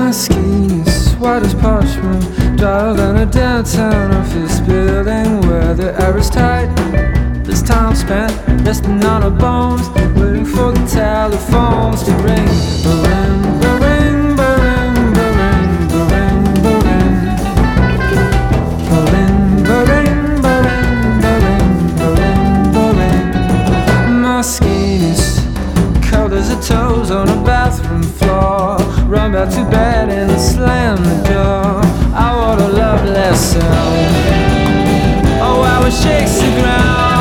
My skin is white as parchment, drier than a downtown office building where the air is tight. This time spent resting on our bones, waiting for the telephones to ring. Ba-ring, ba-ring, ba-ring, ba-ring, ba-ring, ba-ring. Ba-ring, ba-ring, ba-ring, ba-ring, ba-ring, ba-ring. My skin is cold as the toes on a bathroom floor. Run back to bed and slam the door. I want a love lesson. Oh, how it shakes the ground.